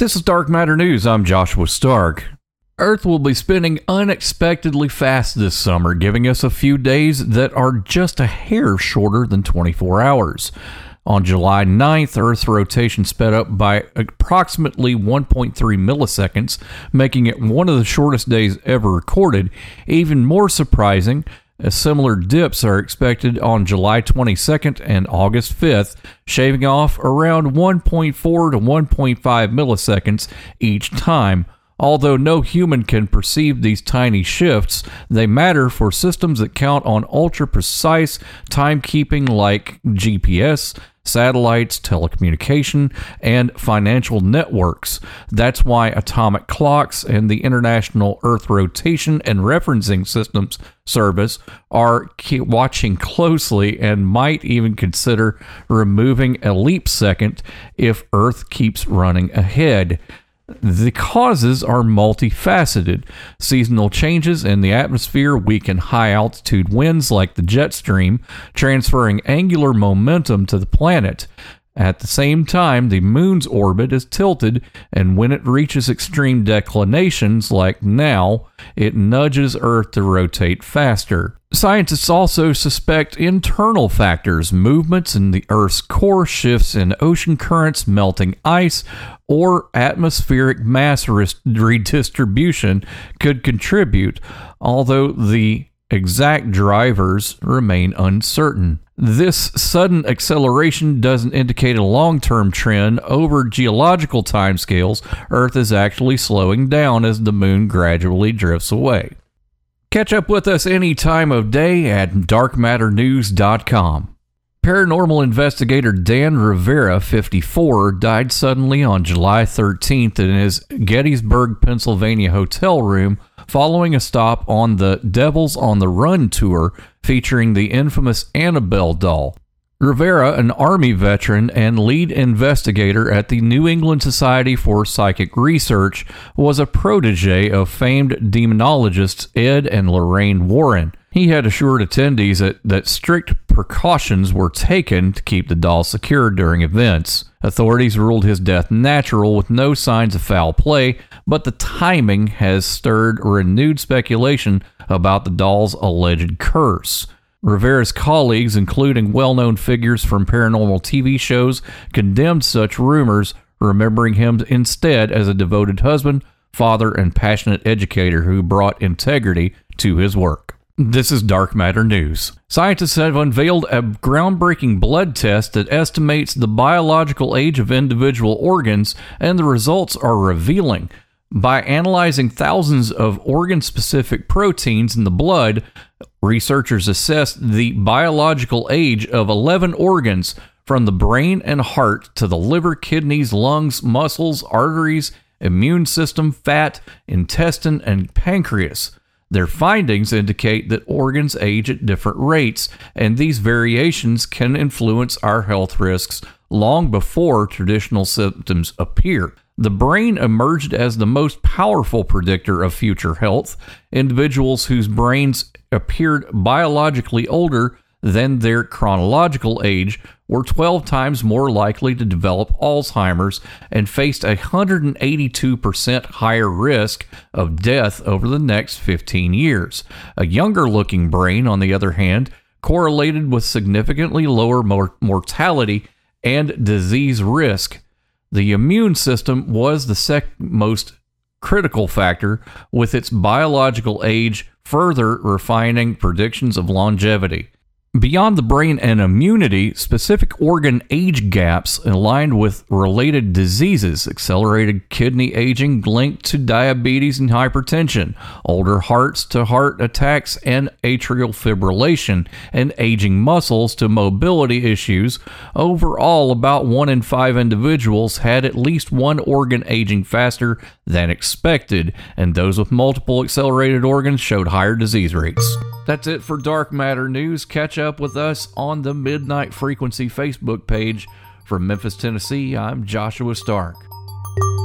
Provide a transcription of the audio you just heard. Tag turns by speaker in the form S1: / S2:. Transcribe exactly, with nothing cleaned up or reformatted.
S1: This is Dark Matter News. I'm Joshua Stark. Earth will be spinning unexpectedly fast this summer, giving us a few days that are just a hair shorter than twenty-four hours. On July ninth, Earth's rotation sped up by approximately one point three milliseconds, making it one of the shortest days ever recorded. Even more surprising, similar dips are expected on July twenty-second and August fifth, shaving off around one point four to one point five milliseconds each time. Although no human can perceive these tiny shifts, they matter for systems that count on ultra-precise timekeeping like G P S, satellites, telecommunication, and financial networks. That's why atomic clocks and the International Earth Rotation and Referencing Systems Service are watching closely and might even consider removing a leap second if Earth keeps running ahead. The causes are multifaceted. Seasonal changes in the atmosphere weaken high-altitude winds like the jet stream, transferring angular momentum to the planet. At the same time, the moon's orbit is tilted, and when it reaches extreme declinations like now, it nudges Earth to rotate faster. Scientists also suspect internal factors, movements in the Earth's core, shifts in ocean currents, melting ice, or atmospheric mass redistribution could contribute, although the exact drivers remain uncertain. This sudden acceleration doesn't indicate a long-term trend. Over geological timescales, Earth is actually slowing down as the moon gradually drifts away. Catch up with us any time of day at dark matter news dot com. Paranormal investigator Dan Rivera, fifty-four, died suddenly on July thirteenth in his Gettysburg, Pennsylvania hotel room following a stop on the Devils on the Run tour featuring the infamous Annabelle doll. Rivera, an Army veteran and lead investigator at the New England Society for Psychic Research, was a protege of famed demonologists Ed and Lorraine Warren. He had assured attendees that, that strict precautions were taken to keep the doll secure during events. Authorities ruled his death natural with no signs of foul play, but the timing has stirred renewed speculation about the doll's alleged curse. Rivera's colleagues, including well-known figures from paranormal T V shows, condemned such rumors, remembering him instead as a devoted husband, father, and passionate educator who brought integrity to his work. This is Dark Matter News. Scientists have unveiled a groundbreaking blood test that estimates the biological age of individual organs, and the results are revealing. By analyzing thousands of organ-specific proteins in the blood, researchers assessed the biological age of eleven organs, from the brain and heart to the liver, kidneys, lungs, muscles, arteries, immune system, fat, intestine, and pancreas. Their findings indicate that organs age at different rates, and these variations can influence our health risks long before traditional symptoms appear. The brain emerged as the most powerful predictor of future health. Individuals whose brains appeared biologically older than their chronological age were twelve times more likely to develop Alzheimer's and faced a one hundred eighty-two percent higher risk of death over the next fifteen years. A younger-looking brain, on the other hand, correlated with significantly lower mor- mortality and disease risk. The immune system was the second most critical factor, with its biological age further refining predictions of longevity. Beyond the brain and immunity, specific organ age gaps aligned with related diseases, accelerated kidney aging linked to diabetes and hypertension, older hearts to heart attacks and atrial fibrillation, and aging muscles to mobility issues. Overall, about one in five individuals had at least one organ aging faster than expected, and those with multiple accelerated organs showed higher disease rates. That's it for Dark Matter News. Catch up with us on the Midnight Frequency Facebook page. From Memphis, Tennessee, I'm Joshua Stark.